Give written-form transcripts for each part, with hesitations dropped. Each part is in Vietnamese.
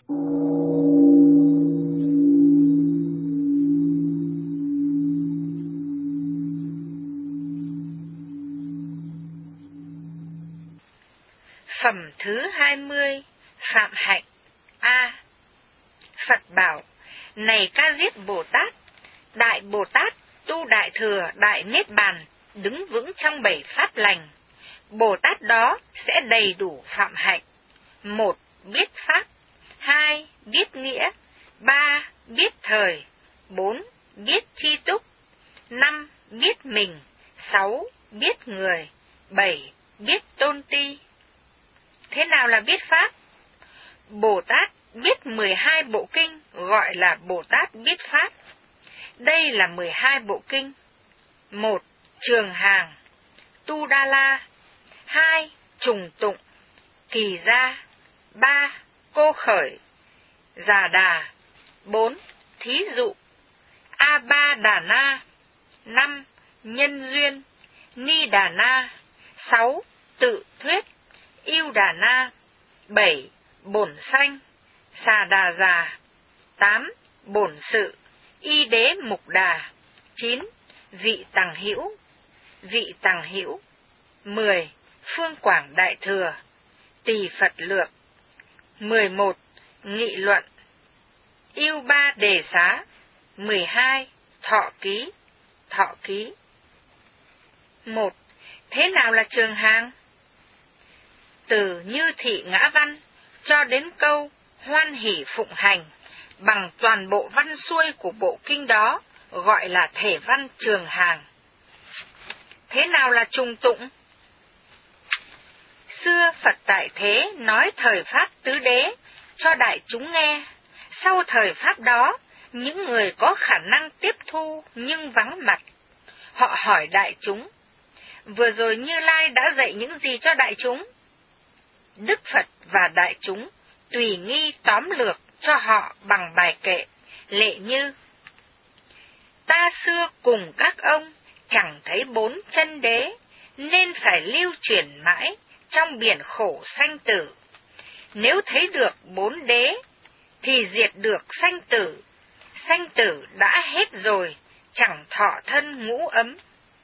Phẩm thứ 20. Phạm hạnh. A. Phật bảo: này Ca Diếp Bồ Tát, Đại Bồ Tát tu Đại Thừa Đại Niết Bàn, đứng vững trong 7 pháp lành. Bồ Tát đó sẽ đầy đủ phạm hạnh. 1. Biết pháp. 2. Biết nghĩa. 3. Biết thời. 4. Biết chi túc. 5. Biết mình. 6. Biết người. 7. Biết tôn ti. Thế nào là biết pháp? Bồ Tát biết 12 bộ kinh gọi là Bồ Tát biết pháp. Đây là 12 bộ kinh. 1. Trường Hàng, Tu Đa La. 2. Trùng Tụng, Kỳ Gia. 3. Cô Khởi, Già Đà. 4. Thí dụ, A Ba Đà Na. 5. Nhân duyên, Ni Đà Na. 6. Tự thuyết, Yêu Đà Na. 7. Bổn sanh, Xà Đà Già. 8. Bổn sự, Y Đế Mục Đà. 9. Vị Tằng Hữu, Vị Tằng Hữu. 10. Phương Quảng Đại Thừa, Tỳ Phật Lược. 11. Nghị luận, Yêu Ba Đề Xá. 12. Thọ Ký, Thọ Ký. 1. Thế nào là Trường Hàng? Từ Như Thị Ngã Văn cho đến câu Hoan Hỷ Phụng Hành, bằng toàn bộ văn xuôi của bộ kinh đó gọi là thể văn Trường Hàng. Thế nào là Trùng Tụng? Xưa Phật tại thế nói thời pháp tứ đế cho đại chúng nghe. Sau thời pháp đó, những người có khả năng tiếp thu nhưng vắng mặt, họ hỏi đại chúng: vừa rồi Như Lai đã dạy những gì cho đại chúng? Đức Phật và đại chúng tùy nghi tóm lược cho họ bằng bài kệ lệ như: ta xưa cùng các ông chẳng thấy 4 chân đế, nên phải lưu truyền mãi trong biển khổ sanh tử. Nếu thấy được 4 đế thì diệt được sanh tử đã hết rồi, chẳng thọ thân ngũ ấm.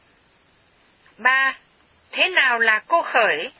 3. Thế nào là Cô Khởi?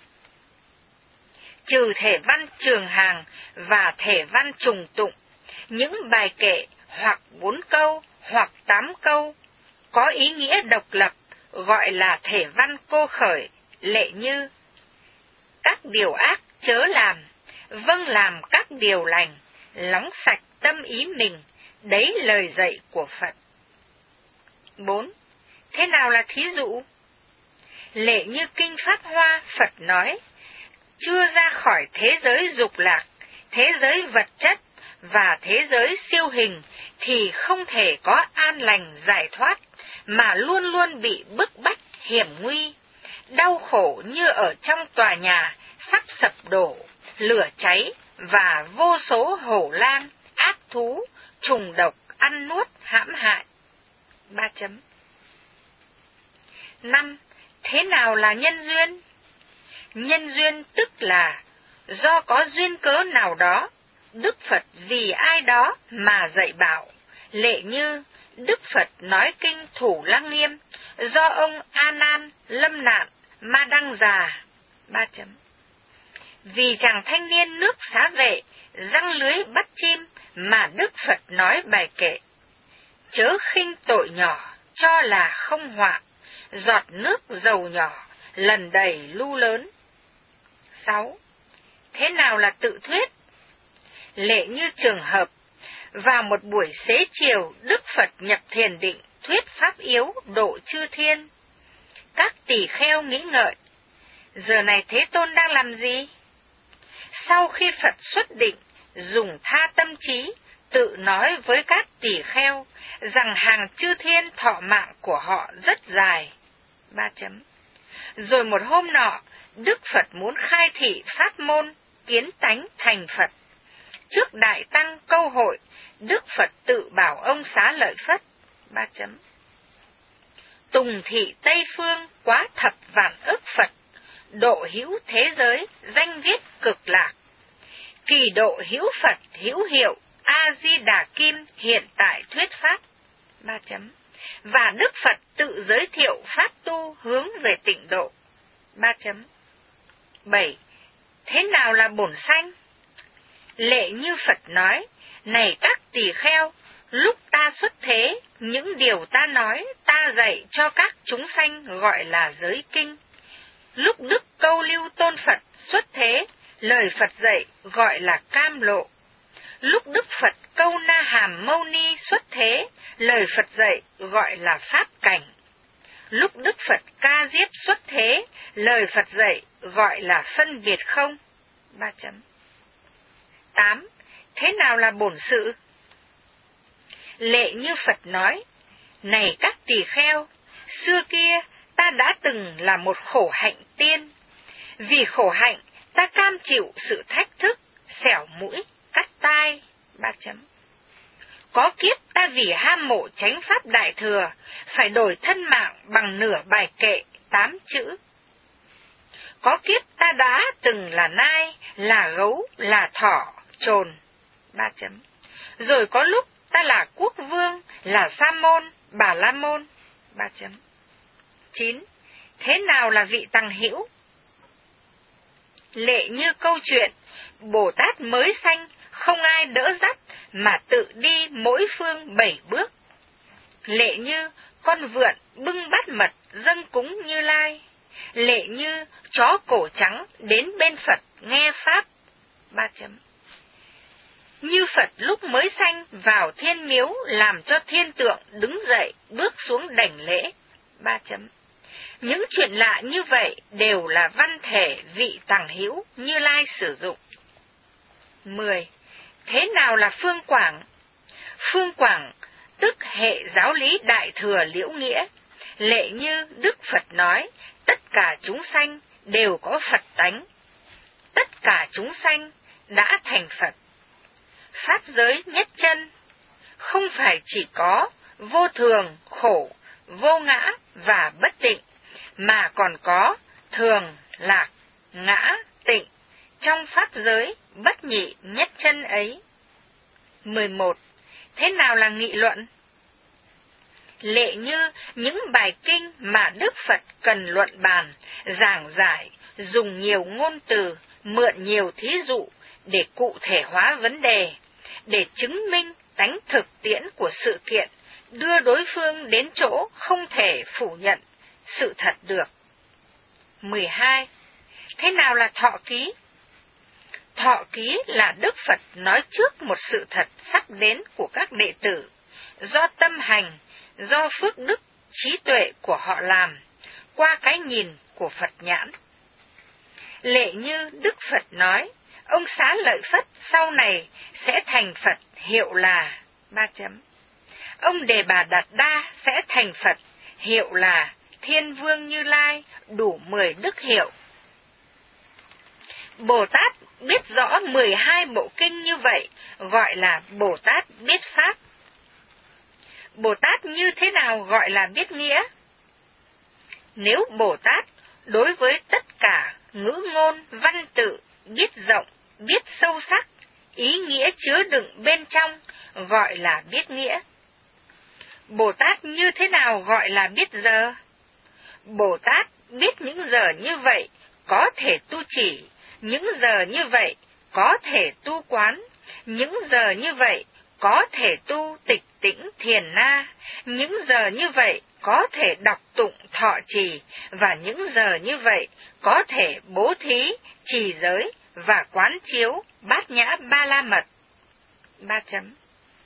Trừ thể văn Trường Hàng và thể văn Trùng Tụng, những bài kệ hoặc 4 câu hoặc 8 câu có ý nghĩa độc lập gọi là thể văn Cô Khởi, lệ như: các điều ác chớ làm, vâng làm các điều lành, lóng sạch tâm ý mình, đấy lời dạy của Phật. 4. Thế nào là thí dụ? Lệ như kinh Pháp Hoa, Phật nói: chưa ra khỏi thế giới dục lạc, thế giới vật chất và thế giới siêu hình thì không thể có an lành giải thoát, mà luôn luôn bị bức bách hiểm nguy, đau khổ như ở trong tòa nhà sắp sập đổ, lửa cháy và vô số hổ lang, ác thú, trùng độc ăn nuốt hãm hại. 3. 5. Thế nào là nhân duyên? Nhân duyên tức là do có duyên cớ nào đó, Đức Phật vì ai đó mà dạy bảo, lệ như Đức Phật nói kinh Thủ Lăng Nghiêm do ông A Nan lâm nạn ma đăng già. 3. Vì chàng thanh niên nước Xá Vệ giăng lưới bắt chim mà Đức Phật nói bài kệ: chớ khinh tội nhỏ cho là không họa, giọt nước dầu nhỏ lần đầy lu lớn. 6. Thế nào là tự thuyết? Lệ như trường hợp, vào một buổi xế chiều, Đức Phật nhập thiền định thuyết pháp yếu độ chư thiên. Các tỳ kheo nghĩ ngợi: giờ này Thế Tôn đang làm gì? Sau khi Phật xuất định, dùng tha tâm trí tự nói với các tỳ kheo rằng hàng chư thiên thọ mạng của họ rất dài. 3. Rồi một hôm nọ, Đức Phật muốn khai thị pháp môn kiến tánh thành Phật. Trước đại tăng câu hội, Đức Phật tự bảo ông Xá Lợi Phất. 3. Tùng thị Tây Phương quá thập vạn ức Phật, độ hữu thế giới danh viết cực lạc. Kỳ độ hữu Phật hữu hiệu A-di-đà Kim hiện tại thuyết pháp. 3 chấm. Và Đức Phật tự giới thiệu pháp tu hướng về tịnh độ. 3 chấm. 7. Thế nào là bổn sanh? Lệ Như Phật nói, này các tỳ kheo, lúc ta xuất thế, những điều ta nói, ta dạy cho các chúng sanh gọi là giới kinh. Lúc Đức Câu Lưu Tôn Phật xuất thế, lời Phật dạy gọi là cam lộ. Lúc Đức Phật Câu Na Hàm Mâu Ni xuất thế, lời Phật dạy gọi là pháp cảnh. Lúc Đức Phật Ca Diếp xuất thế, lời Phật dạy gọi là phân biệt không. 3 chấm. 8. Thế nào là bổn sự? Lệ Như Phật nói, này các tỳ kheo, xưa kia ta đã từng là một khổ hạnh tiên. Vì khổ hạnh, ta cam chịu sự thách thức, xẻo mũi, cắt tai. 3 chấm. Có kiếp ta vì ham mộ chánh pháp đại thừa, phải đổi thân mạng bằng nửa bài kệ 8 chữ. Có kiếp ta đã từng là nai, là gấu, là thỏ, trồn. 3 chấm. Rồi có lúc ta là quốc vương, là sa môn, bà la môn. 3 chấm. 9. Thế nào là vị tăng hữu? Lệ Như câu chuyện, Bồ Tát mới sanh, không ai đỡ dắt, mà tự đi mỗi phương 7 bước. Lệ Như con vượn bưng bát mật dâng cúng Như Lai. Lệ Như chó cổ trắng đến bên Phật nghe pháp. 3 chấm. Như Phật lúc mới sanh vào thiên miếu làm cho thiên tượng đứng dậy bước xuống đảnh lễ. 3 chấm. Những chuyện lạ như vậy đều là văn thể vị tằng hữu Như Lai sử dụng. 10. Thế nào là phương quảng? Phương quảng tức hệ giáo lý đại thừa liễu nghĩa. Lệ Như Đức Phật nói, tất cả chúng sanh đều có Phật tánh. Tất cả chúng sanh đã thành Phật. Pháp giới nhất chân, không phải chỉ có vô thường, khổ, vô ngã và bất tịnh, mà còn có thường, lạc, ngã, tịnh trong pháp giới bất nhị nhất chân ấy. 11. Thế nào là nghị luận? Lệ Như những bài kinh mà Đức Phật cần luận bàn, giảng giải, dùng nhiều ngôn từ, mượn nhiều thí dụ để cụ thể hóa vấn đề, để chứng minh tánh thực tiễn của sự kiện, đưa đối phương đến chỗ không thể phủ nhận sự thật được. 12. Thế nào là thọ ký? Thọ ký là Đức Phật nói trước một sự thật sắp đến của các đệ tử, do tâm hành, do phước đức, trí tuệ của họ làm, qua cái nhìn của Phật nhãn. Lệ Như Đức Phật nói, ông Xá Lợi Phất sau này sẽ thành Phật hiệu là 3 chấm. Ông Đề Bà Đạt Đa sẽ thành Phật hiệu là Thiên Vương Như Lai, đủ 10 đức hiệu. Bồ Tát biết rõ 12 bộ kinh như vậy, gọi là Bồ Tát biết Pháp. Bồ Tát như thế nào gọi là biết nghĩa? Nếu Bồ Tát đối với tất cả ngữ ngôn, văn tự, biết rộng, biết sâu sắc, ý nghĩa chứa đựng bên trong, gọi là biết nghĩa. Bồ Tát như thế nào gọi là biết giờ? Bồ Tát biết những giờ như vậy có thể tu chỉ, những giờ như vậy có thể tu quán, những giờ như vậy có thể tu tịch tĩnh thiền na, những giờ như vậy có thể đọc tụng thọ trì, và những giờ như vậy có thể bố thí, trì giới và quán chiếu bát nhã ba la mật. 3 chấm.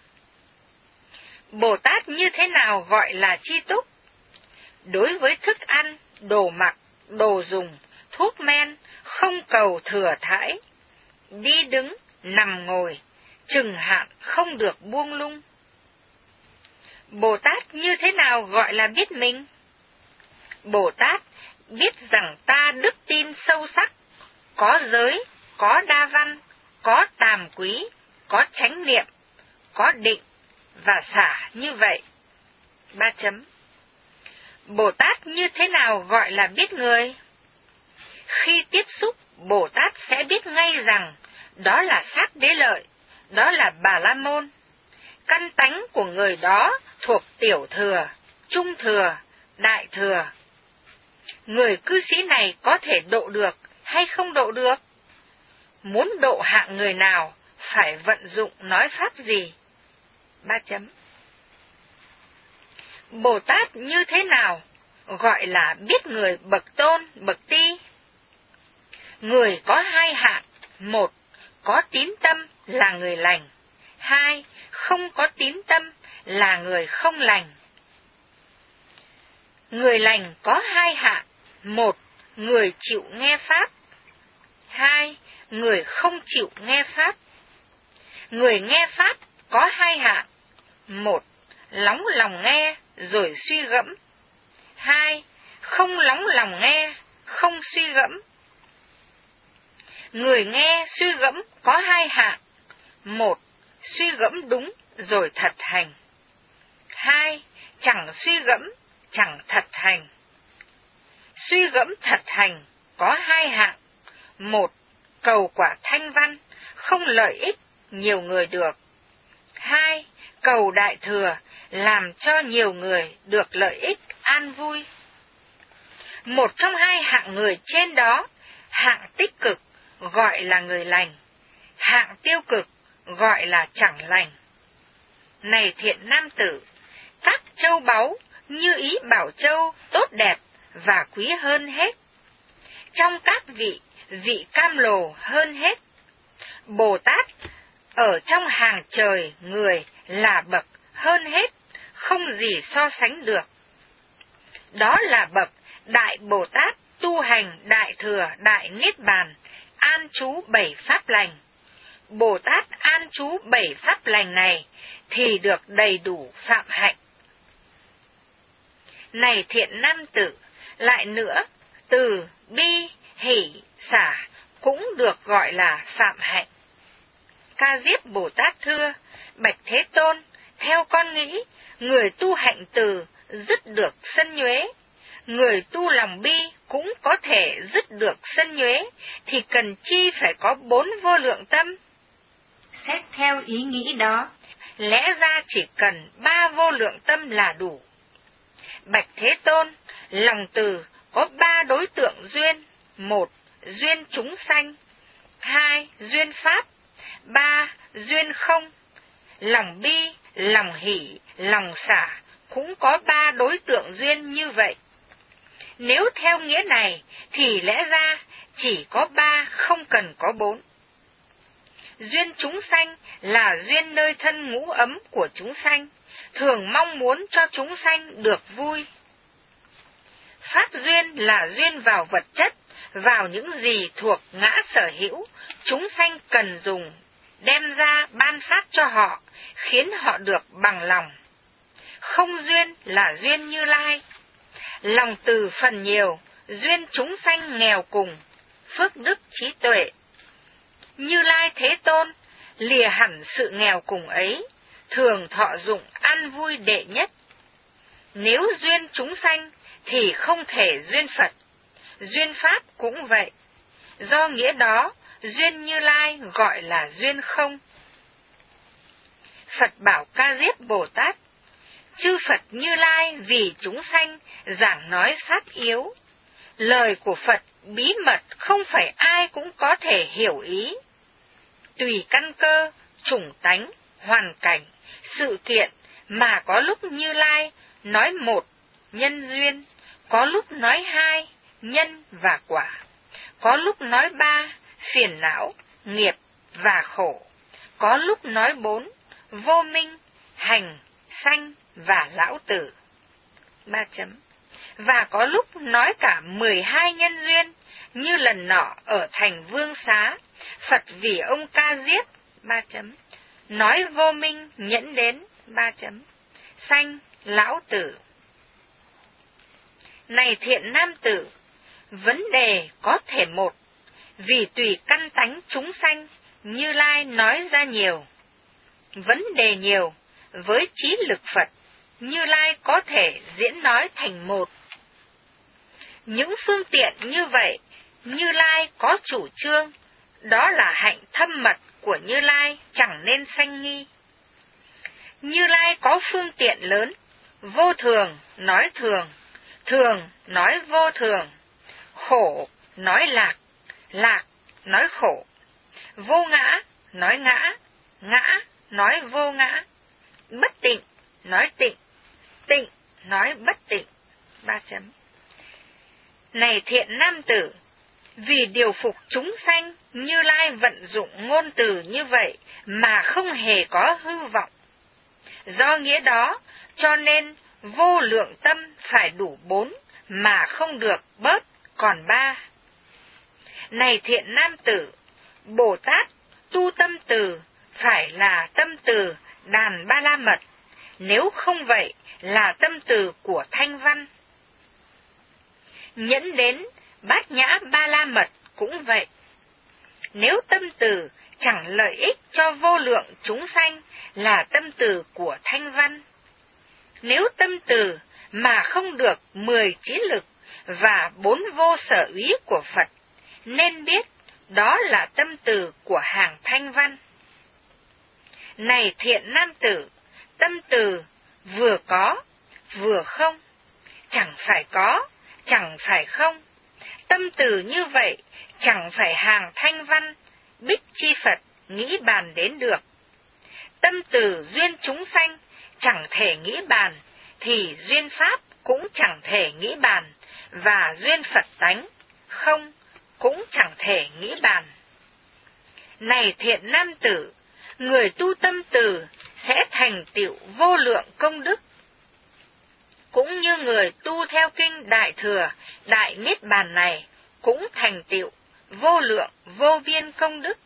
Bồ Tát như thế nào gọi là chi túc? Đối với thức ăn, đồ mặc, đồ dùng, thuốc men, không cầu thừa thãi, đi đứng, nằm ngồi, chừng hạn không được buông lung. Bồ Tát như thế nào gọi là biết mình? Bồ Tát biết rằng ta đức tin sâu sắc, có giới, có đa văn, có tàm quý, có chánh niệm, có định và xả như vậy. 3 chấm. Bồ Tát như thế nào gọi là biết người? Khi tiếp xúc, Bồ Tát sẽ biết ngay rằng đó là Sát Đế Lợi, đó là Bà La Môn. Căn tánh của người đó thuộc tiểu thừa, trung thừa, đại thừa. Người cư sĩ này có thể độ được hay không độ được? Muốn độ hạng người nào, phải vận dụng nói pháp gì? 3 chấm. Bồ Tát như thế nào gọi là biết người bậc tôn, bậc ti? Người có hai hạng: một, có tín tâm là người lành; hai, không có tín tâm là người không lành. Người lành có hai hạng: một, người chịu nghe pháp; hai, người không chịu nghe pháp. Người nghe pháp có hai hạng: một, lóng lòng nghe rồi suy gẫm; hai, không lóng lòng nghe, không suy gẫm. Người nghe suy gẫm có hai hạng: một, suy gẫm đúng rồi thật hành; hai, chẳng suy gẫm, chẳng thật hành. Suy gẫm thật hành có hai hạng: một, cầu quả thanh văn, không lợi ích nhiều người được; hai, cầu đại thừa, làm cho nhiều người được lợi ích an vui. Một trong hai hạng người trên đó, hạng tích cực gọi là người lành, hạng tiêu cực gọi là chẳng lành. Này thiện nam tử, các châu báu như ý bảo châu tốt đẹp và quý hơn hết. Trong các vị, vị cam lồ hơn hết. Bồ Tát ở trong hàng trời người là bậc hơn hết, không gì so sánh được. Đó là bậc Đại Bồ Tát tu hành Đại Thừa Đại Niết Bàn, an trú 7 pháp lành. Bồ Tát an trú 7 pháp lành này thì được đầy đủ phạm hạnh. Này thiện nam tử, lại nữa, từ, bi, hỷ, xả cũng được gọi là phạm hạnh. Ca Diếp Bồ Tát thưa: Bạch Thế Tôn, theo con nghĩ, người tu hạnh từ dứt được sân nhuế, người tu lòng bi cũng có thể dứt được sân nhuế, thì cần chi phải có 4 vô lượng tâm? Xét theo ý nghĩ đó, lẽ ra chỉ cần 3 vô lượng tâm là đủ. Bạch Thế Tôn, lòng từ có 3 đối tượng duyên: 1, duyên chúng sanh; 2, duyên pháp; 3, duyên không. Lòng bi, lòng hỷ, lòng xả cũng có 3 đối tượng duyên như vậy. Nếu theo nghĩa này thì lẽ ra chỉ có 3, không cần có 4. Duyên chúng sanh là duyên nơi thân ngũ ấm của chúng sanh, thường mong muốn cho chúng sanh được vui. Pháp duyên là duyên vào vật chất, vào những gì thuộc ngã sở hữu, chúng sanh cần dùng, đem ra ban phát cho họ, khiến họ được bằng lòng. Không duyên là duyên Như Lai. Lòng từ phần nhiều, duyên chúng sanh nghèo cùng, phước đức trí tuệ. Như Lai Thế Tôn lìa hẳn sự nghèo cùng ấy, thường thọ dụng ăn vui đệ nhất. Nếu duyên chúng sanh thì không thể duyên Phật, duyên Pháp cũng vậy. Do nghĩa đó, duyên Như Lai gọi là duyên không. Phật bảo Ca Diếp Bồ Tát: Chư Phật Như Lai vì chúng sanh giảng nói pháp yếu. Lời của Phật bí mật không phải ai cũng có thể hiểu ý. Tùy căn cơ, chủng tánh, hoàn cảnh, sự kiện mà có lúc Như Lai nói 1, nhân duyên; có lúc nói 2, nhân và quả; có lúc nói 3, phiền não, nghiệp và khổ; có lúc nói 4, vô minh, hành, sanh và lão tử. 3 chấm. Và có lúc nói cả 12 nhân duyên, như lần nọ ở thành Vương Xá, Phật vì ông Ca Diếp 3 chấm, nói vô minh nhẫn đến 3 chấm, sanh, lão tử. Này thiện nam tử, vấn đề có thể một, vì tùy căn tánh chúng sanh, Như Lai nói ra nhiều. Vấn đề nhiều, với trí lực Phật, Như Lai có thể diễn nói thành một. Những phương tiện như vậy, Như Lai có chủ trương, đó là hạnh thâm mật của Như Lai, chẳng nên sanh nghi. Như Lai có phương tiện lớn, vô thường nói thường, thường nói vô thường, khổ nói lạc, lạc nói khổ, vô ngã nói ngã, ngã nói vô ngã, bất tịnh nói tịnh, tịnh nói bất tịnh. 3 chấm. Này thiện nam tử, vì điều phục chúng sanh, Như Lai vận dụng ngôn từ như vậy mà không hề có hư vọng. Do nghĩa đó, cho nên vô lượng tâm phải đủ 4 mà không được bớt còn 3. Này thiện nam tử, Bồ Tát tu tâm từ phải là tâm từ đàn ba la mật, nếu không vậy là tâm từ của thanh văn. Nhẫn đến bát nhã ba la mật cũng vậy. Nếu tâm từ chẳng lợi ích cho vô lượng chúng sanh là tâm từ của thanh văn. Nếu tâm từ mà không được 10 trí lực và 4 vô sở úy của Phật, nên biết đó là tâm từ của hàng thanh văn. Này thiện nam tử, tâm từ vừa có, vừa không, chẳng phải có, chẳng phải không. Tâm từ như vậy, chẳng phải hàng thanh văn, bích chi Phật nghĩ bàn đến được. Tâm từ duyên chúng sanh, chẳng thể nghĩ bàn, thì duyên Pháp cũng chẳng thể nghĩ bàn, và duyên Phật tánh, không, cũng chẳng thể nghĩ bàn. Này thiện nam tử, người tu tâm từ sẽ thành tựu vô lượng công đức, cũng như người tu theo kinh Đại Thừa, Đại Niết Bàn này cũng thành tựu vô lượng vô biên công đức.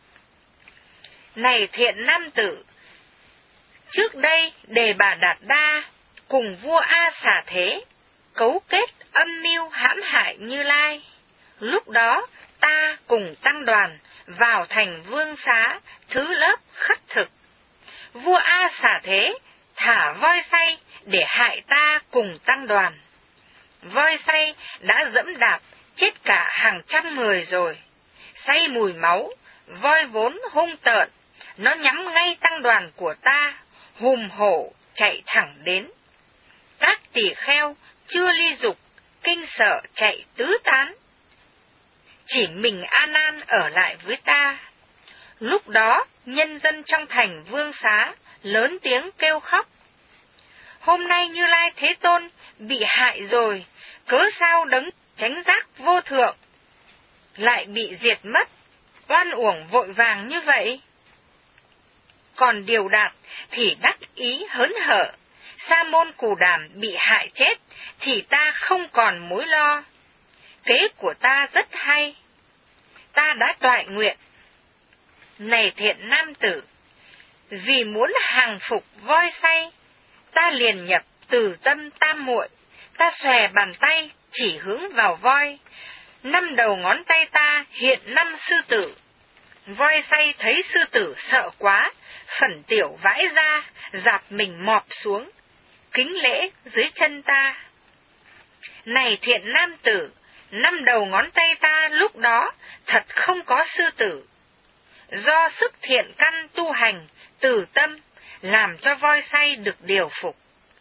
Này thiện nam tử, trước đây Đề Bà Đạt Đa cùng vua A Xà Thế cấu kết âm mưu hãm hại Như Lai. Lúc đó ta cùng tăng đoàn vào thành Vương Xá thứ lớp khất thực. Vua A Xà Thế thả voi xay để hại ta cùng tăng đoàn. Voi xay đã dẫm đạp chết cả hàng trăm người rồi. Say mùi máu, voi vốn hung tợn, nó nhắm ngay tăng đoàn của ta, hùm hổ chạy thẳng đến. Các tỳ kheo chưa ly dục, kinh sợ chạy tứ tán. Chỉ mình A Nan ở lại với ta. Lúc đó nhân dân trong thành Vương Xá lớn tiếng kêu khóc. Hôm nay Như Lai Thế Tôn bị hại rồi, cớ sao đấng chánh giác vô thượng lại bị diệt mất, oan uổng vội vàng như vậy? Còn Điều Đạt thì đắc ý hớn hở, Sa môn Cù Đàm bị hại chết thì ta không còn mối lo. Kế của ta rất hay, ta đã toại nguyện. Này thiện nam tử, vì muốn hàng phục voi xay, ta liền nhập từ tâm tam muội, ta xòe bàn tay chỉ hướng vào voi, 5 đầu ngón tay ta hiện 5 sư tử. Voi xay thấy sư tử sợ quá, phẩn tiểu vãi ra, dạp mình mọp xuống, kính lễ dưới chân ta. Này thiện nam tử, 5 đầu ngón tay ta lúc đó thật không có sư tử. Do sức thiện căn tu hành từ tâm làm cho voi xay được điều phục.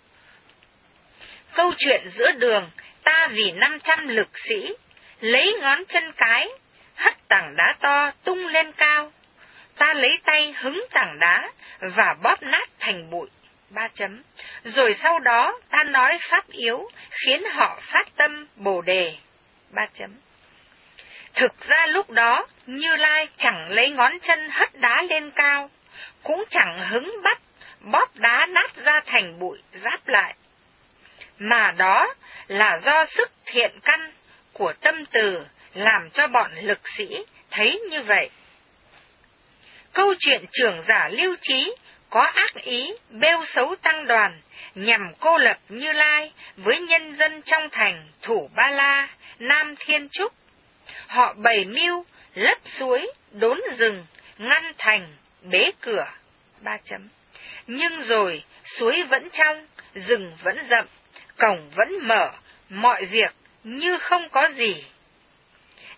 Câu chuyện giữa đường, ta vì 500 lực sĩ lấy ngón chân cái hất tảng đá to tung lên cao, ta lấy tay hứng tảng đá và bóp nát thành bụi. 3 chấm. Rồi sau đó ta nói pháp yếu khiến họ phát tâm Bồ Đề. 3 chấm. Thực ra lúc đó Như Lai chẳng lấy ngón chân hất đá lên cao, cũng chẳng hứng bắt bóp đá nát ra thành bụi giáp lại, mà đó là do sức thiện căn của tâm từ làm cho bọn lực sĩ thấy như vậy. Câu chuyện trưởng giả Lưu Trí có ác ý bêu xấu tăng đoàn nhằm cô lập Như Lai với nhân dân trong thành Thủ Ba La, Nam Thiên Trúc. Họ bày mưu lấp suối, đốn rừng, ngăn thành, bế cửa. 3 chấm. Nhưng rồi suối vẫn trong, rừng vẫn rậm, cổng vẫn mở, mọi việc như không có gì.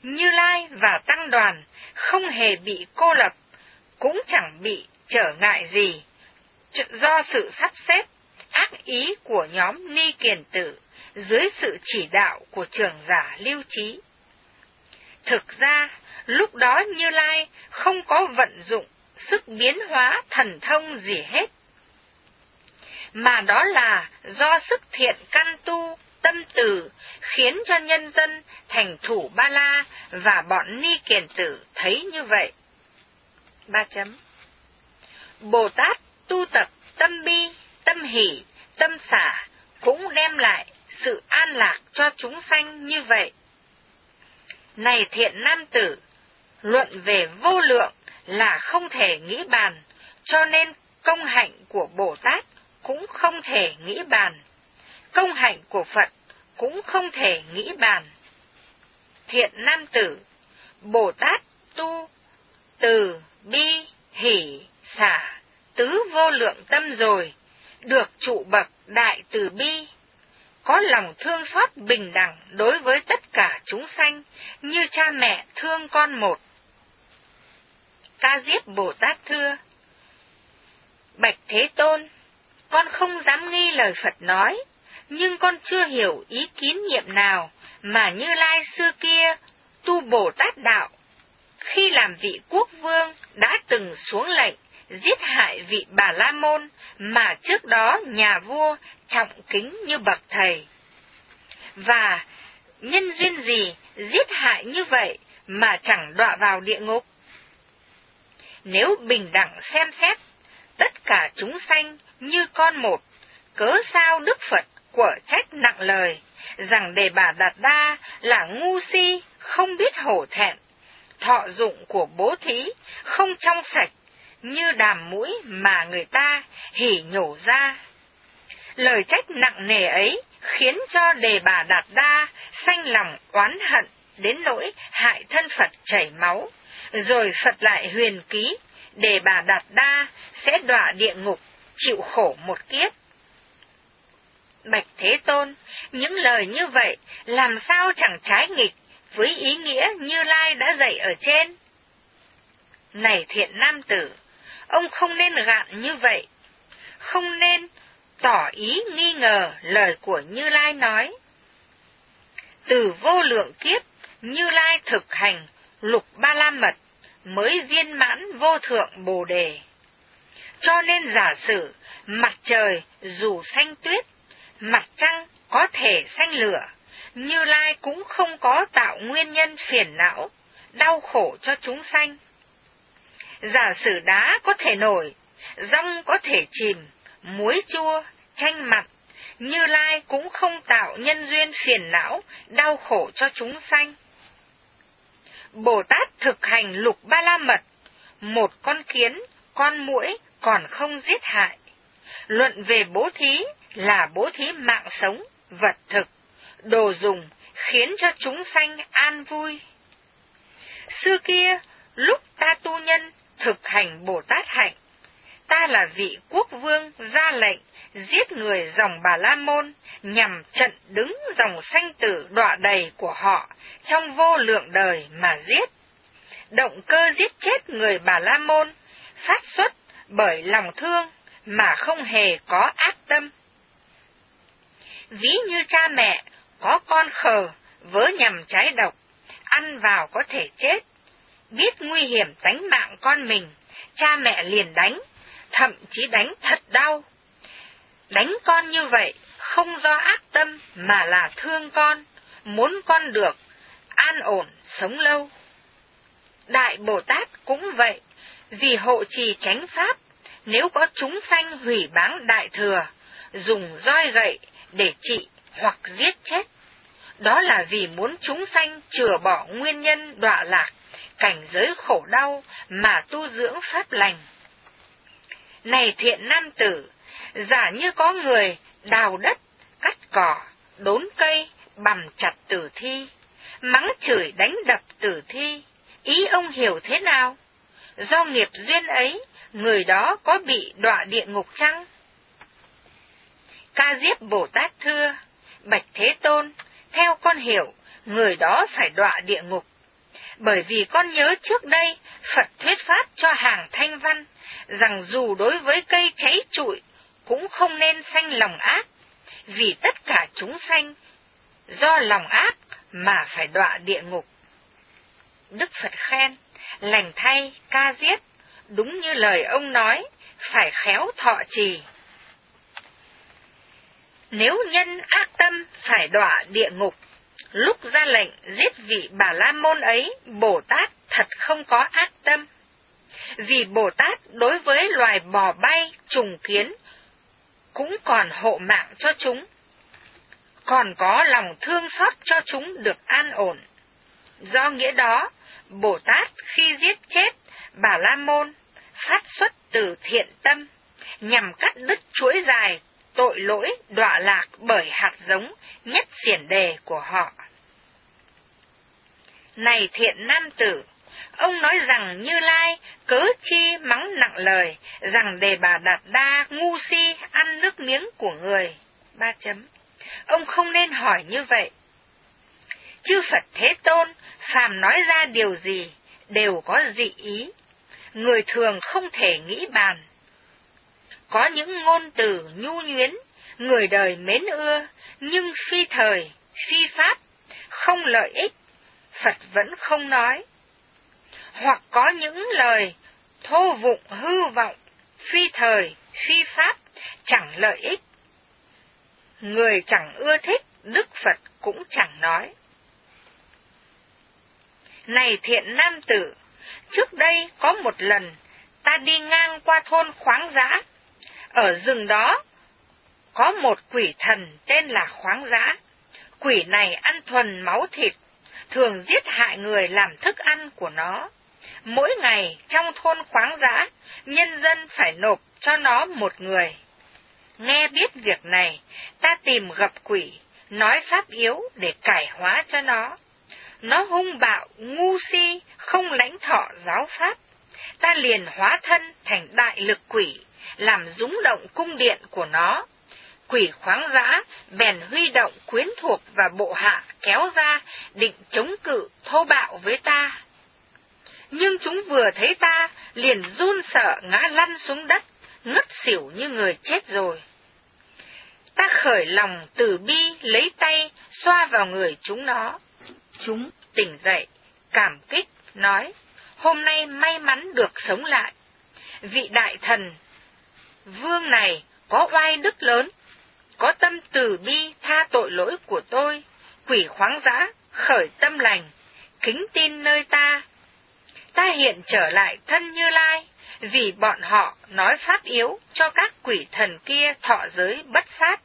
Như Lai và tăng đoàn không hề bị cô lập, cũng chẳng bị trở ngại gì do sự sắp xếp ác ý của nhóm Ni Kiền Tử dưới sự chỉ đạo của trưởng giả Lưu Trí. Thực ra, lúc đó Như Lai không có vận dụng sức biến hóa thần thông gì hết, mà đó là do sức thiện căn tu, tâm từ khiến cho nhân dân thành Thủ Ba La và bọn Ni Kiền Tử thấy như vậy. 3. Bồ Tát tu tập tâm bi, tâm hỷ, tâm xả cũng đem lại sự an lạc cho chúng sanh như vậy. Này thiện nam tử, luận về vô lượng là không thể nghĩ bàn, cho nên công hạnh của Bồ Tát cũng không thể nghĩ bàn, công hạnh của Phật cũng không thể nghĩ bàn. Thiện nam tử, Bồ Tát tu từ bi hỷ xả tứ vô lượng tâm rồi, được trụ bậc đại từ bi, có lòng thương xót bình đẳng đối với tất cả chúng sanh, như cha mẹ thương con một. Ca Diếp Bồ Tát thưa: Bạch Thế Tôn, con không dám nghi lời Phật nói, nhưng con chưa hiểu ý kín nhiệm nào mà Như Lai xưa kia tu Bồ Tát đạo, khi làm vị quốc vương đã từng xuống lệnh giết hại vị Bà La Môn mà trước đó nhà vua trọng kính như bậc thầy. Và nhân duyên gì giết hại như vậy mà chẳng đọa vào địa ngục? Nếu bình đẳng xem xét tất cả chúng sanh như con một, cớ sao Đức Phật quở trách nặng lời rằng Đề Bà Đạt Đa là ngu si, không biết hổ thẹn, thọ dụng của bố thí không trong sạch, như đàm mũi mà người ta hỉ nhổ ra. Lời trách nặng nề ấy khiến cho Đề Bà Đạt Đa sanh lòng oán hận đến nỗi hại thân Phật chảy máu, rồi Phật lại huyền ký Đề Bà Đạt Đa sẽ đọa địa ngục chịu khổ một kiếp. Bạch Thế Tôn, những lời như vậy làm sao chẳng trái nghịch với ý nghĩa Như Lai đã dạy ở trên? Này thiện nam tử, ông không nên gạn như vậy, không nên tỏ ý nghi ngờ lời của Như Lai nói. Từ vô lượng kiếp, Như Lai thực hành lục ba la mật mới viên mãn vô thượng Bồ Đề. Cho nên giả sử mặt trời dù xanh tuyết, mặt trăng có thể xanh lửa, Như Lai cũng không có tạo nguyên nhân phiền não, đau khổ cho chúng sanh. Giả sử đá có thể nổi, rong có thể chìm, muối chua, chanh mặn, Như Lai cũng không tạo nhân duyên phiền não, đau khổ cho chúng sanh. Bồ Tát thực hành lục ba la mật, một con kiến, con muỗi còn không giết hại. Luận về bố thí là bố thí mạng sống, vật thực, đồ dùng, khiến cho chúng sanh an vui. Xưa kia, lúc ta tu nhân thực hành Bồ Tát hạnh, ta là vị quốc vương ra lệnh giết người dòng Bà La Môn nhằm chặn đứng dòng sanh tử đọa đầy của họ trong vô lượng đời mà giết. Động cơ giết chết người Bà La Môn phát xuất bởi lòng thương mà không hề có ác tâm. Ví như cha mẹ có con khờ vớ nhằm trái độc, ăn vào có thể chết, biết nguy hiểm tánh mạng con mình, cha mẹ liền đánh, thậm chí đánh thật đau. Đánh con như vậy không do ác tâm mà là thương con, muốn con được an ổn sống lâu. Đại Bồ Tát cũng vậy, vì hộ trì chánh pháp, nếu có chúng sanh hủy báng Đại Thừa, dùng roi gậy để trị hoặc giết chết, đó là vì muốn chúng sanh chừa bỏ nguyên nhân đọa lạc, cảnh giới khổ đau mà tu dưỡng pháp lành. Này thiện nam tử, giả như có người đào đất, cắt cỏ, đốn cây, bằm chặt tử thi, mắng chửi đánh đập tử thi, ý ông hiểu thế nào? Do nghiệp duyên ấy, người đó có bị đọa địa ngục chăng? Ca Diếp Bồ Tát thưa: Bạch Thế Tôn, theo con hiểu, người đó phải đọa địa ngục. Bởi vì con nhớ trước đây Phật thuyết pháp cho hàng Thanh Văn rằng dù đối với cây cháy trụi cũng không nên sanh lòng ác, vì tất cả chúng sanh do lòng ác mà phải đọa địa ngục. Đức Phật khen, lành thay ca diếp, đúng như lời ông nói, phải khéo thọ trì. Nếu nhân ác tâm phải đọa địa ngục, lúc ra lệnh giết vị Bà La Môn ấy, Bồ Tát thật không có ác tâm. Vì Bồ Tát đối với loài bò bay, trùng kiến cũng còn hộ mạng cho chúng, còn có lòng thương xót cho chúng được an ổn. Do nghĩa đó, Bồ Tát khi giết chết Bà La Môn phát xuất từ thiện tâm, nhằm cắt đứt chuỗi dài tội lỗi đọa lạc bởi hạt giống nhất xiển đề của họ. Này thiện nam tử, ông nói rằng Như Lai cớ chi mắng nặng lời, rằng Đề Bà Đạt Đa ngu si ăn nước miếng của người. Ông không nên hỏi như vậy. Chư Phật Thế Tôn phàm nói ra điều gì đều có dị ý, người thường không thể nghĩ bàn. Có những ngôn từ nhu nhuyến, người đời mến ưa, nhưng phi thời, phi pháp, không lợi ích, Phật vẫn không nói. Hoặc có những lời thô vụng hư vọng, phi thời, phi pháp, chẳng lợi ích, người chẳng ưa thích, Đức Phật cũng chẳng nói. Này thiện nam tử, trước đây có một lần ta đi ngang qua thôn Khoáng Dã. Ở rừng đó có một quỷ thần tên là Khoáng Dã. Quỷ này ăn thuần máu thịt, thường giết hại người làm thức ăn của nó. Mỗi ngày trong thôn Khoáng Dã, nhân dân phải nộp cho nó một người. Nghe biết việc này, ta tìm gặp quỷ, nói pháp yếu để cải hóa cho nó. Nó hung bạo, ngu si, không lãnh thọ giáo pháp. Ta liền hóa thân thành đại lực quỷ, làm rúng động cung điện của nó. Quỷ Khoáng Dã bèn huy động quyến thuộc và bộ hạ kéo ra, định chống cự thô bạo với ta. Nhưng chúng vừa thấy ta, liền run sợ ngã lăn xuống đất, ngất xỉu như người chết rồi. Ta khởi lòng từ bi, lấy tay xoa vào người chúng nó. Chúng tỉnh dậy, cảm kích, nói, hôm nay may mắn được sống lại. Vị đại thần vương này có oai đức lớn, có tâm từ bi tha tội lỗi của tôi. Quỷ Khoáng Dã khởi tâm lành, kính tin nơi ta. Ta hiện trở lại thân Như Lai, vì bọn họ nói pháp yếu cho các quỷ thần kia thọ giới bất sát.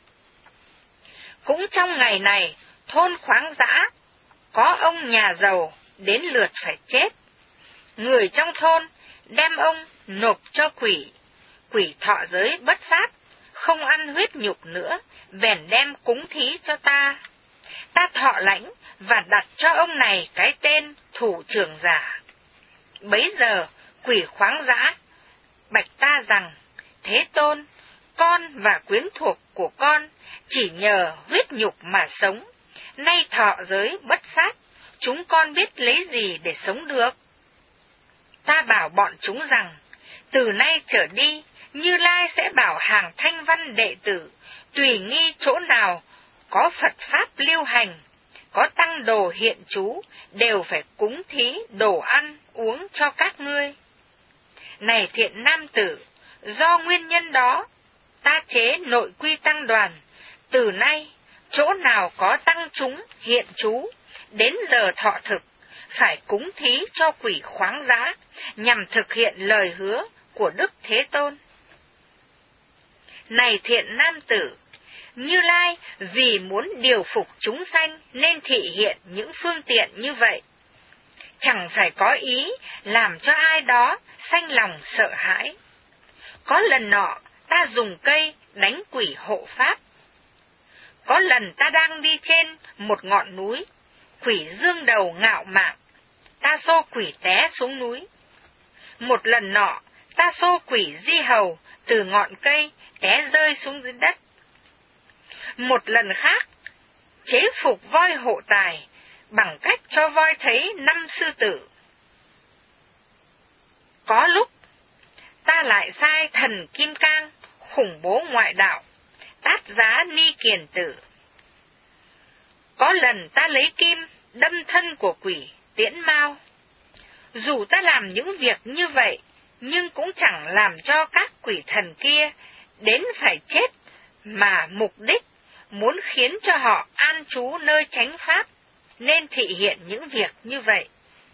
Cũng trong ngày này, thôn Khoáng Dã có ông nhà giàu đến lượt phải chết. Người trong thôn đem ông nộp cho quỷ. Quỷ thọ giới bất sát, không ăn huyết nhục nữa, bèn đem cúng thí cho ta. Ta thọ lãnh và đặt cho ông này cái tên thủ trưởng giả. Bấy giờ quỷ Khoáng Dã bạch ta rằng, Thế Tôn, con và quyến thuộc của con chỉ nhờ huyết nhục mà sống, nay thọ giới bất sát, chúng con biết lấy gì để sống được. Ta bảo bọn chúng rằng, từ nay trở đi, Như Lai sẽ bảo hàng Thanh Văn đệ tử, tùy nghi chỗ nào có Phật Pháp lưu hành, có tăng đồ hiện trú, đều phải cúng thí đồ ăn, uống cho các ngươi. Này thiện nam tử, do nguyên nhân đó, ta chế nội quy tăng đoàn, từ nay, chỗ nào có tăng chúng hiện trú, đến giờ thọ thực, phải cúng thí cho quỷ Khoáng Dã, nhằm thực hiện lời hứa của Đức Thế Tôn. Này thiện nam tử, Như Lai vì muốn điều phục chúng sanh nên thị hiện những phương tiện như vậy. Chẳng phải có ý làm cho ai đó sanh lòng sợ hãi. Có lần nọ ta dùng cây đánh quỷ hộ pháp. Có lần ta đang đi trên một ngọn núi, quỷ dương đầu ngạo mạn, ta xô quỷ té xuống núi. Một lần nọ ta xô quỷ di hầu từ ngọn cây té rơi xuống dưới đất. Một lần khác chế phục voi hộ tài, bằng cách cho voi thấy 5 sư tử. Có lúc ta lại sai thần Kim Cang khủng bố ngoại đạo, tát giá Ni Kiền Tử. Có lần ta lấy kim đâm thân của quỷ Tiễn Mao. Dù ta làm những việc như vậy, nhưng cũng chẳng làm cho các quỷ thần kia đến phải chết, mà mục đích muốn khiến cho họ an trú nơi chánh pháp, nên thị hiện những việc như vậy.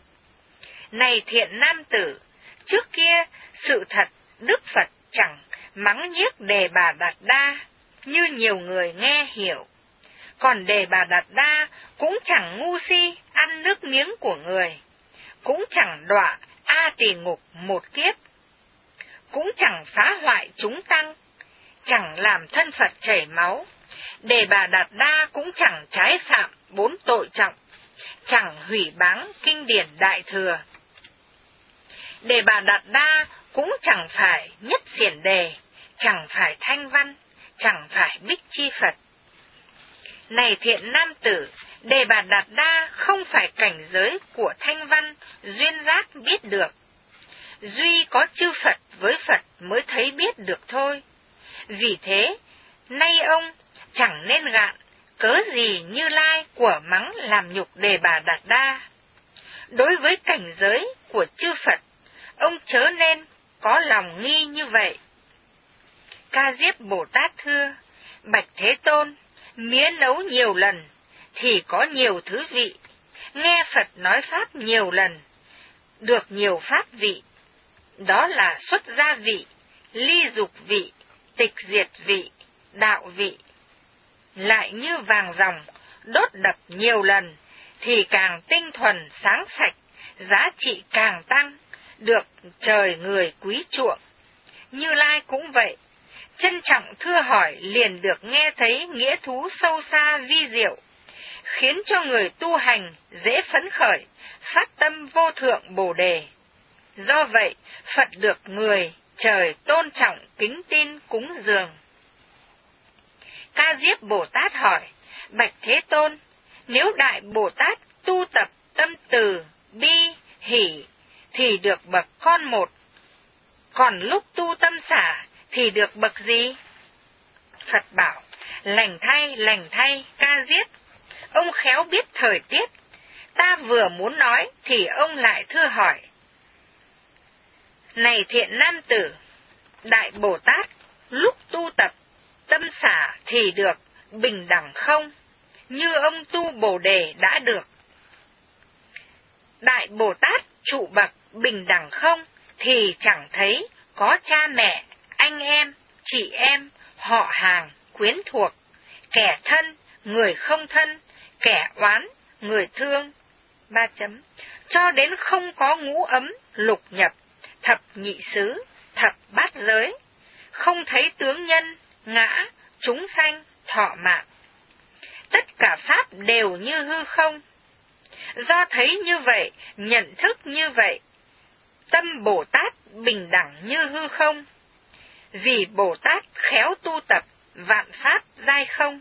Này thiện nam tử, trước kia sự thật Đức Phật chẳng mắng nhiếc Đề Bà Đạt Đa như nhiều người nghe hiểu. Còn Đề Bà Đạt Đa cũng chẳng ngu si ăn nước miếng của người, cũng chẳng đọa A Tỳ Ngục một kiếp, cũng chẳng phá hoại chúng tăng, chẳng làm thân Phật chảy máu. Đề Bà Đạt Đa cũng chẳng trái phạm 4 tội trọng, chẳng hủy báng kinh điển Đại Thừa. Đề Bà Đạt Đa cũng chẳng phải Nhất Xiển Đề, chẳng phải Thanh Văn, chẳng phải Bích Chi Phật. Này thiện nam tử, Đề Bà Đạt Đa không phải cảnh giới của Thanh Văn duyên giác biết được. Duy có chư Phật với Phật mới thấy biết được thôi. Vì thế, nay ông chẳng nên gạn cớ gì Như Lai của mắng làm nhục Đề Bà Đạt Đa. Đối với cảnh giới của chư Phật, ông chớ nên có lòng nghi như vậy. Ca Diếp Bồ Tát thưa: Bạch Thế Tôn, mía nấu nhiều lần thì có nhiều thứ vị, nghe Phật nói pháp nhiều lần được nhiều pháp vị. Đó là xuất gia vị, ly dục vị, tịch diệt vị, đạo vị. Lại như vàng ròng đốt đập nhiều lần thì càng tinh thuần sáng sạch, giá trị càng tăng, được trời người quý chuộng. Như Lai cũng vậy, trân trọng thưa hỏi liền được nghe thấy nghĩa thú sâu xa vi diệu, khiến cho người tu hành dễ phấn khởi, phát tâm vô thượng Bồ Đề. Do vậy, Phật được người trời tôn trọng kính tin cúng dường. Ca Diếp Bồ Tát hỏi: Bạch Thế Tôn, nếu Đại Bồ Tát tu tập tâm từ, bi, hỷ thì được bậc con một, còn lúc tu tâm xả thì được bậc gì? Phật bảo: lành thay, Ca Diếp, ông khéo biết thời tiết. Ta vừa muốn nói thì ông lại thưa hỏi. Này thiện nam tử, Đại Bồ Tát lúc tu tập tâm xả thì được bình đẳng không, như ông tu Bồ Đề đã được? Đại Bồ Tát trụ bậc bình đẳng không thì chẳng thấy có cha mẹ, anh em, chị em, họ hàng, quyến thuộc, kẻ thân, người không thân, kẻ oán, người thương. Cho đến không có ngũ ấm, lục nhập, thập nhị xứ, thập bát giới, không thấy tướng nhân, ngã, chúng sanh, thọ mạng. Tất cả pháp đều như hư không. Do thấy như vậy, nhận thức như vậy, tâm Bồ Tát bình đẳng như hư không. Vì Bồ Tát khéo tu tập vạn pháp giai không.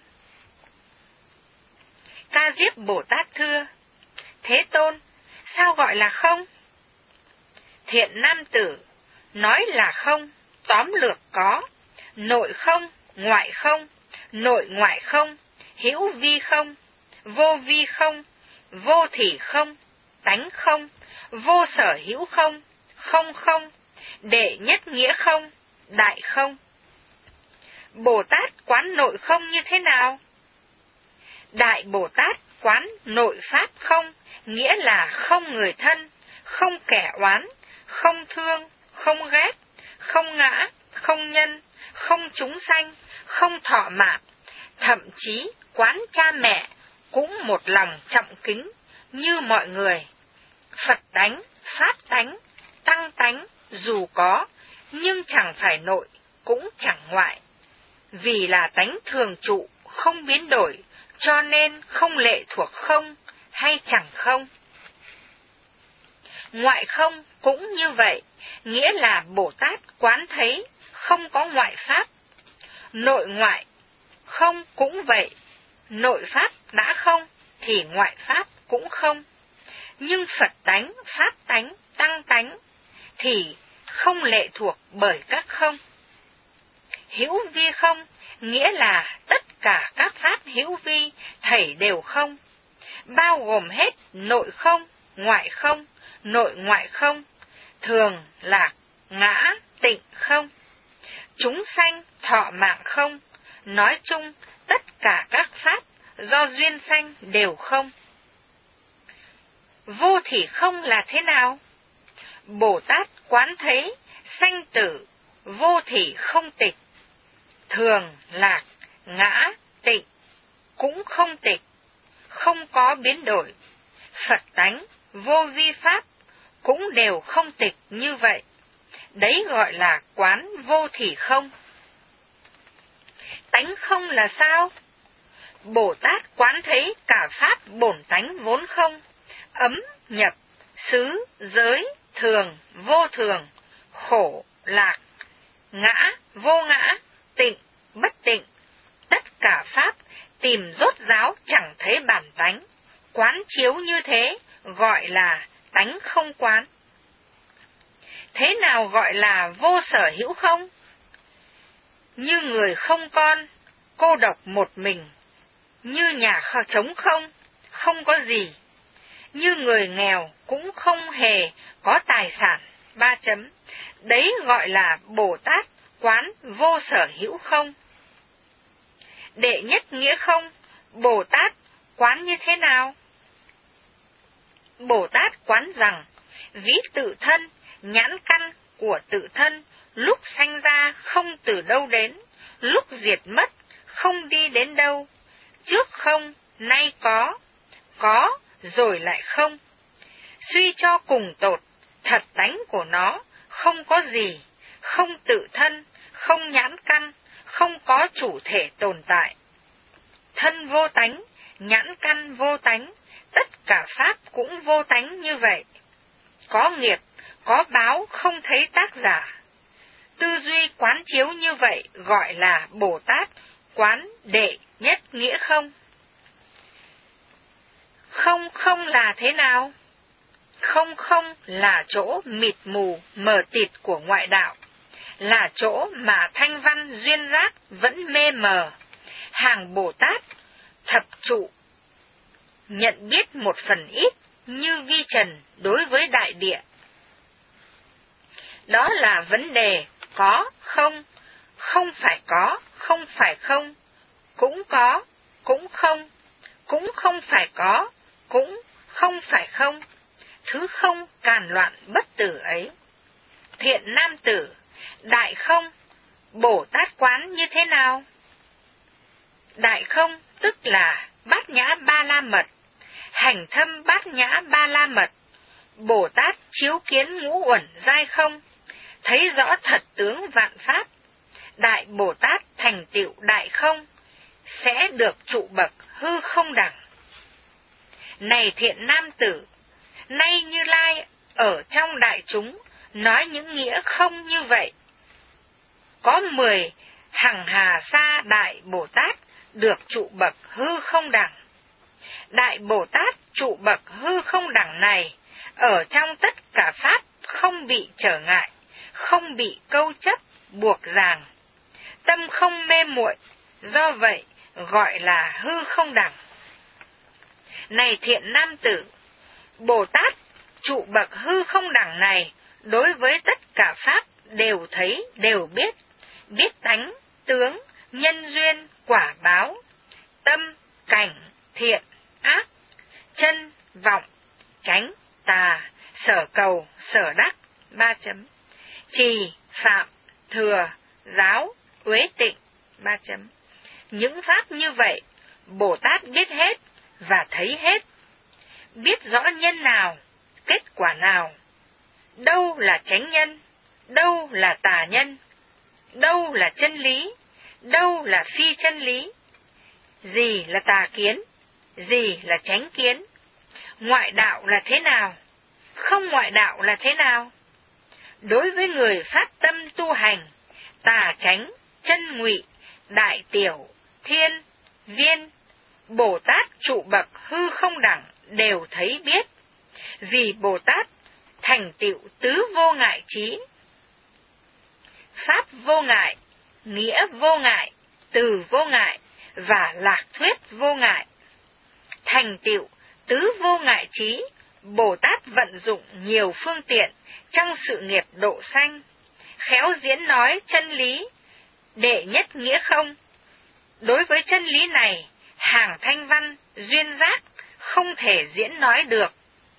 Ca Diếp Bồ Tát thưa: Thế Tôn, sao gọi là không? Thiện nam tử, nói là không, tóm lược có: nội không, ngoại không, nội ngoại không, hữu vi không, vô vi không, vô thỉ không, tánh không, vô sở hữu không, không không, đệ nhất nghĩa không, đại không. Bồ Tát quán nội không như thế nào? Đại Bồ Tát quán nội pháp không, nghĩa là không người thân, không kẻ oán, không thương, không ghét, không ngã, không nhân, không chúng sanh, không thọ mạng, thậm chí quán cha mẹ cũng một lòng trọng kính như mọi người. Phật tánh, Pháp tánh, Tăng tánh dù có, nhưng chẳng phải nội, cũng chẳng ngoại. Vì là tánh thường trụ, không biến đổi, cho nên không lệ thuộc không hay chẳng không. Ngoại không cũng như vậy, nghĩa là Bồ Tát quán thấy không có ngoại pháp. Nội ngoại không cũng vậy, nội pháp đã không thì ngoại pháp cũng không. Nhưng Phật tánh, Pháp tánh, Tăng tánh thì không lệ thuộc bởi các không. Hữu vi không nghĩa là tất cả các pháp hữu vi thảy đều không, bao gồm hết nội không, ngoại không, nội ngoại không, thường, lạc, ngã, tịnh không, chúng sanh, thọ mạng không, nói chung tất cả các pháp do duyên sanh đều không. Vô thỉ không là thế nào? Bồ Tát quán thấy sanh tử vô thỉ không tịch, thường, lạc, ngã, tịnh cũng không tịch, không có biến đổi. Phật tánh, vô vi pháp cũng đều không tịch như vậy. Đấy gọi là quán vô thỉ không. Tánh không là sao? Bồ Tát quán thấy cả pháp bổn tánh vốn không, ấm, nhập, xứ, giới, thường, vô thường, khổ, lạc, ngã, vô ngã, tịnh, bất tịnh. Tất cả pháp tìm rốt ráo chẳng thấy bản tánh, quán chiếu như thế gọi là tánh không quán. Thế nào gọi là vô sở hữu không? Như người không con, cô độc một mình, như nhà trống không, không có gì. Như người nghèo cũng không hề có tài sản. Đấy gọi là Bồ Tát quán vô sở hữu không. Đệ nhất nghĩa không, Bồ Tát quán như thế nào? Bồ Tát quán rằng ví tự thân, nhãn căn của tự thân lúc sanh ra không từ đâu đến, lúc diệt mất không đi đến đâu, trước không, nay có rồi lại không. Suy cho cùng tột, thật tánh của nó không có gì, không tự thân, không nhãn căn, không có chủ thể tồn tại. Thân vô tánh, nhãn căn vô tánh, tất cả pháp cũng vô tánh như vậy. Có nghiệp, có báo không thấy tác giả. Tư duy quán chiếu như vậy gọi là Bồ Tát quán đệ nhất nghĩa không. Không không là thế nào? Không không là chỗ mịt mù mờ tịt của ngoại đạo, là chỗ mà thanh văn duyên giác vẫn mê mờ. Hàng Bồ Tát thập trụ nhận biết một phần ít như vi trần đối với đại địa. Đó là vấn đề có, không, không phải có, không phải không, cũng có, cũng không phải có, cũng không phải không. Thứ không càn loạn bất tử ấy. Thiện nam tử, đại không, Bồ Tát quán như thế nào? Đại không tức là bát nhã ba la mật, hành thâm bát nhã ba la mật. Bồ Tát chiếu kiến ngũ uẩn giai không, thấy rõ thật tướng vạn pháp. Đại Bồ Tát thành tựu đại không, sẽ được trụ bậc hư không đẳng. Này thiện nam tử, nay Như Lai ở trong đại chúng nói những nghĩa không như vậy. Có 10 hằng hà sa đại Bồ Tát được trụ bậc hư không đẳng. Đại Bồ Tát trụ bậc hư không đẳng này ở trong tất cả pháp không bị trở ngại, không bị câu chấp buộc ràng, tâm không mê muội, do vậy gọi là hư không đẳng. Này thiện nam tử, Bồ Tát trụ bậc hư không đẳng này đối với tất cả pháp đều thấy, đều biết, biết tánh, tướng, nhân duyên, quả báo, tâm, cảnh, thiện, ác, chân, vọng, chánh, tà, sở cầu, sở đắc, trì, phạm, thừa, giáo, uế tịnh, Những pháp như vậy, Bồ Tát biết hết và thấy hết. Biết rõ nhân nào, kết quả nào, đâu là chánh nhân, đâu là tà nhân, đâu là chân lý, đâu là phi chân lý, gì là tà kiến, gì là chánh kiến, ngoại đạo là thế nào, không ngoại đạo là thế nào. Đối với người phát tâm tu hành, tà chánh, chân ngụy, đại tiểu, thiên, viên, Bồ Tát trụ bậc hư không đẳng đều thấy biết, vì Bồ Tát thành tựu tứ vô ngại trí. Pháp vô ngại, nghĩa vô ngại, từ vô ngại và lạc thuyết vô ngại. Thành tựu tứ vô ngại trí, Bồ Tát vận dụng nhiều phương tiện trong sự nghiệp độ sanh, khéo diễn nói chân lý, đệ nhất nghĩa không. Đối với chân lý này, hàng thanh văn, duyên giác không thể diễn nói được.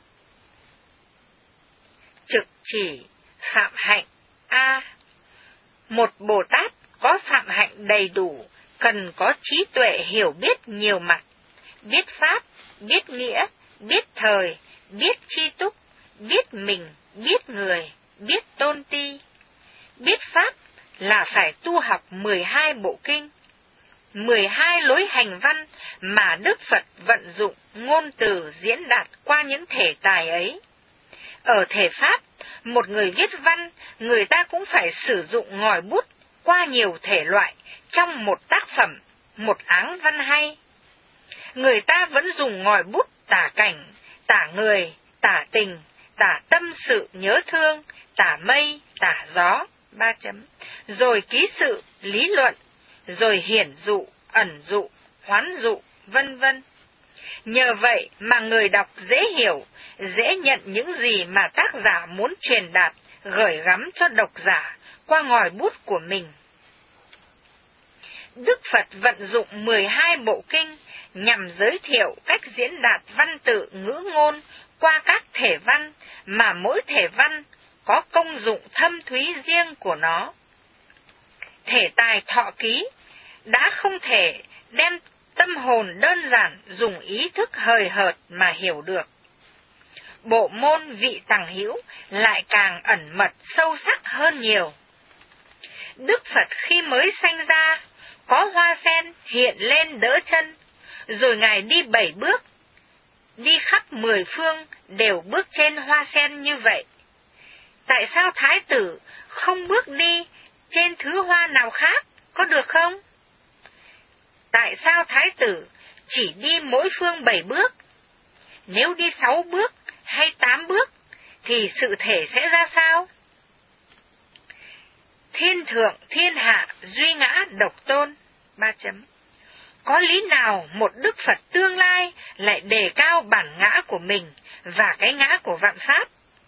Trực chỉ phạm hạnh A. Một Bồ Tát có phạm hạnh đầy đủ, cần có trí tuệ hiểu biết nhiều mặt, biết pháp, biết nghĩa, biết thời, biết chi túc, biết mình, biết người, biết tôn ti. Biết pháp là phải tu học 12 bộ kinh, 12 lối hành văn mà Đức Phật vận dụng ngôn từ diễn đạt qua những thể tài ấy. Ở thể pháp, một người viết văn, người ta cũng phải sử dụng ngòi bút qua nhiều thể loại trong một tác phẩm, một áng văn hay. Người ta vẫn dùng ngòi bút tả cảnh, tả người, tả tình, tả tâm sự nhớ thương, tả mây, tả gió, rồi ký sự, lý luận, rồi hiển dụ, ẩn dụ, hoán dụ, vân vân. Nhờ vậy mà người đọc dễ hiểu, dễ nhận những gì mà tác giả muốn truyền đạt, gửi gắm cho độc giả qua ngòi bút của mình. Đức Phật vận dụng 12 bộ kinh nhằm giới thiệu cách diễn đạt văn tự ngữ ngôn qua các thể văn, mà mỗi thể văn có công dụng thâm thúy riêng của nó. Thể tài thọ ký đã không thể đem tâm hồn đơn giản dùng ý thức hời hợt mà hiểu được. Bộ môn vị tằng hữu lại càng ẩn mật sâu sắc hơn nhiều. Đức Phật khi mới sanh ra, có hoa sen hiện lên đỡ chân, rồi Ngài đi 7 bước, đi khắp 10 phương đều bước trên hoa sen như vậy. Tại sao Thái tử không bước đi trên thứ hoa nào khác, có được không? Tại sao Thái tử chỉ đi mỗi phương 7 bước? Nếu đi 6 bước hay 8 bước, thì sự thể sẽ ra sao? Thiên thượng thiên hạ duy ngã độc tôn, Có lý nào một Đức Phật tương lai lại đề cao bản ngã của mình và cái ngã của vạn pháp?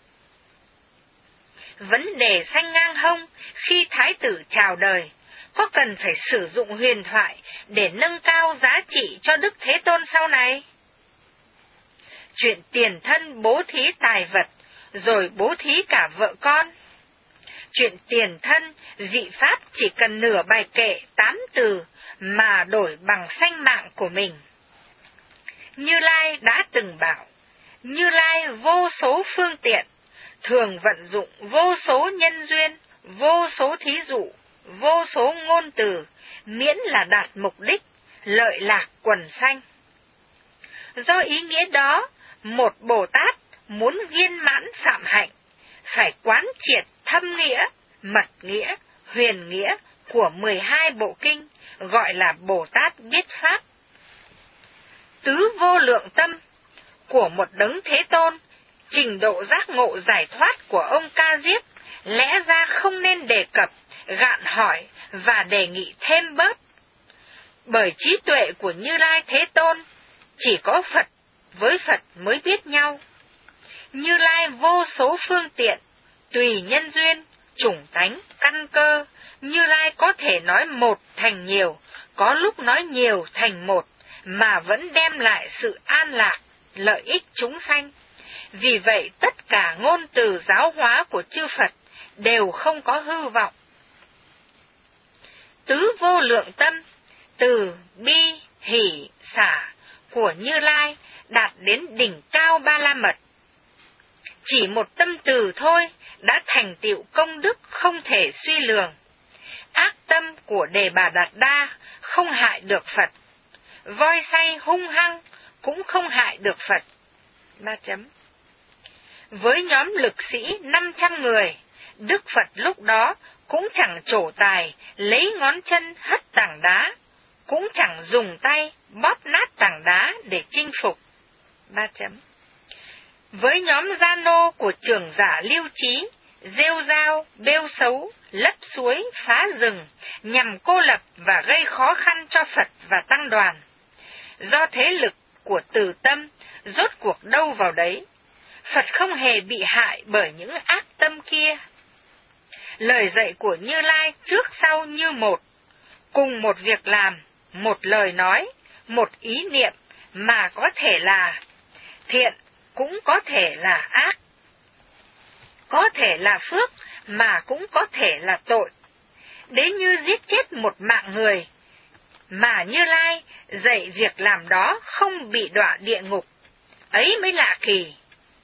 Vấn đề sanh ngang hông khi Thái tử chào đời, có cần phải sử dụng huyền thoại để nâng cao giá trị cho Đức Thế Tôn sau này? Chuyện tiền thân bố thí tài vật, rồi bố thí cả vợ con. Chuyện tiền thân, vị Pháp chỉ cần nửa bài kệ 8 từ mà đổi bằng sanh mạng của mình. Như Lai đã từng bảo, Như Lai vô số phương tiện, thường vận dụng vô số nhân duyên, vô số thí dụ, vô số ngôn từ, miễn là đạt mục đích, lợi lạc quần sanh. Do ý nghĩa đó, một Bồ Tát muốn viên mãn phạm hạnh, phải quán triệt thâm nghĩa, mật nghĩa, huyền nghĩa của 12 bộ kinh, gọi là Bồ Tát biết Pháp. Tứ vô lượng tâm của một đấng Thế Tôn, trình độ giác ngộ giải thoát của ông Ca Diếp, lẽ ra không nên đề cập, gạn hỏi và đề nghị thêm bớt. Bởi trí tuệ của Như Lai Thế Tôn, chỉ có Phật với Phật mới biết nhau. Như Lai vô số phương tiện, tùy nhân duyên, chủng tánh, căn cơ, Như Lai có thể nói một thành nhiều, có lúc nói nhiều thành một, mà vẫn đem lại sự an lạc, lợi ích chúng sanh. Vì vậy tất cả ngôn từ giáo hóa của chư Phật đều không có hư vọng. Tứ vô lượng tâm, từ bi, hỷ, xả của Như Lai đạt đến đỉnh cao Ba La Mật. Chỉ một tâm từ thôi đã thành tựu công đức không thể suy lường. Ác tâm của Đề Bà Đạt Đa không hại được Phật, voi say hung hăng cũng không hại được Phật. Với nhóm lực sĩ 500 người, Đức Phật lúc đó cũng chẳng trổ tài lấy ngón chân hất tảng đá, cũng chẳng dùng tay bóp nát tảng đá để chinh phục. 3 chấm. Với nhóm gia nô của trưởng giả Lưu Trí, rêu rao, bêu xấu, lấp suối, phá rừng, nhằm cô lập và gây khó khăn cho Phật và tăng đoàn. Do thế lực của từ tâm, rốt cuộc đâu vào đấy, Phật không hề bị hại bởi những ác tâm kia. Lời dạy của Như Lai trước sau như một, cùng một việc làm, một lời nói, một ý niệm mà có thể là thiện, cũng có thể là ác, có thể là phước mà cũng có thể là tội. Đến như giết chết một mạng người, mà Như Lai dạy việc làm đó không bị đọa địa ngục, ấy mới lạ kỳ.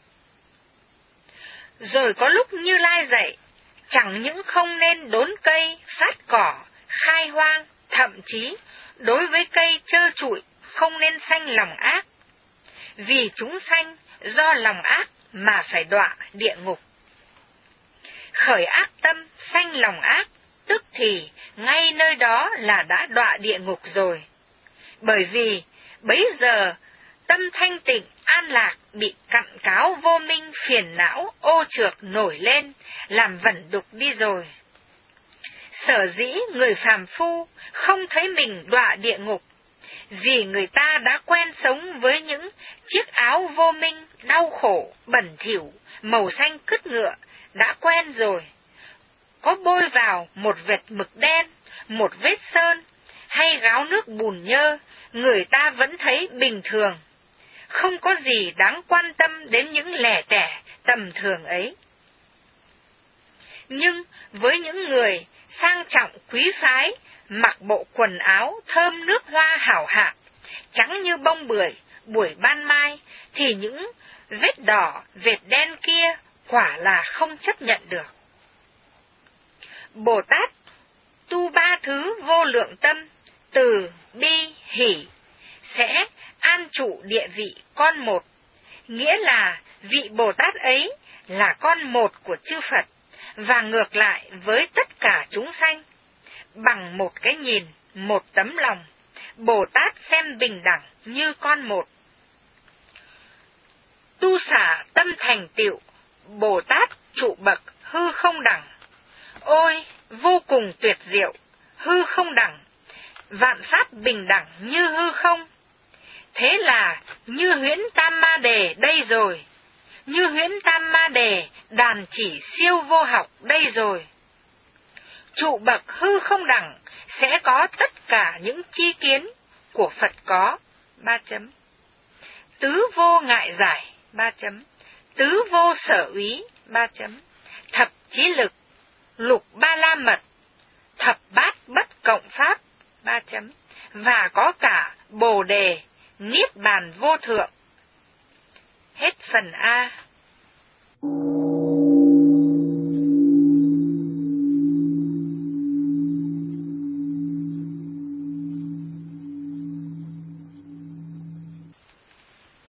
Rồi có lúc Như Lai dạy, chẳng những không nên đốn cây, phát cỏ, khai hoang, thậm chí đối với cây trơ trụi không nên sanh lòng ác, vì chúng sanh do lòng ác mà phải đọa địa ngục. Khởi ác tâm, sanh lòng ác, tức thì ngay nơi đó là đã đọa địa ngục rồi. Bởi vì bấy giờ tâm thanh tịnh, an lạc bị cặn cáo vô minh, phiền não, ô trược nổi lên, làm vẩn đục đi rồi. Sở dĩ người phàm phu không thấy mình đọa địa ngục, vì người ta đã quen sống với những chiếc áo vô minh, đau khổ, bẩn thỉu, màu xanh cứt ngựa, đã quen rồi. Có bôi vào một vệt mực đen, một vết sơn, hay gáo nước bùn nhơ, người ta vẫn thấy bình thường. Không có gì đáng quan tâm đến những lẻ tẻ tầm thường ấy. Nhưng với những người sang trọng quý phái, mặc bộ quần áo thơm nước hoa hảo hạng, trắng như bông bưởi buổi ban mai, thì những vết đỏ, vệt đen kia quả là không chấp nhận được. Bồ Tát tu ba thứ vô lượng tâm, từ, bi, hỷ, sẽ an trụ địa vị con một, nghĩa là vị Bồ Tát ấy là con một của chư Phật, và ngược lại với tất cả chúng sanh. Bằng một cái nhìn, một tấm lòng, Bồ Tát xem bình đẳng như con một. Tu xả tâm thành tựu, Bồ Tát trụ bậc hư không đẳng. Ôi, vô cùng tuyệt diệu, hư không đẳng, vạn pháp bình đẳng như hư không. Thế là Như Huyễn Tam Ma Đề đây rồi, Như Huyễn Tam Ma Đề đàn chỉ siêu vô học đây rồi. Trụ bậc hư không đẳng sẽ có tất cả những chi kiến của Phật có, 3 chấm. Tứ vô ngại giải, 3 chấm. Tứ vô sở úy, 3 chấm. Thập chí lực, lục ba la mật, thập bát bất cộng pháp, 3 chấm. Và có cả Bồ Đề, Niết Bàn vô thượng. Hết phần A.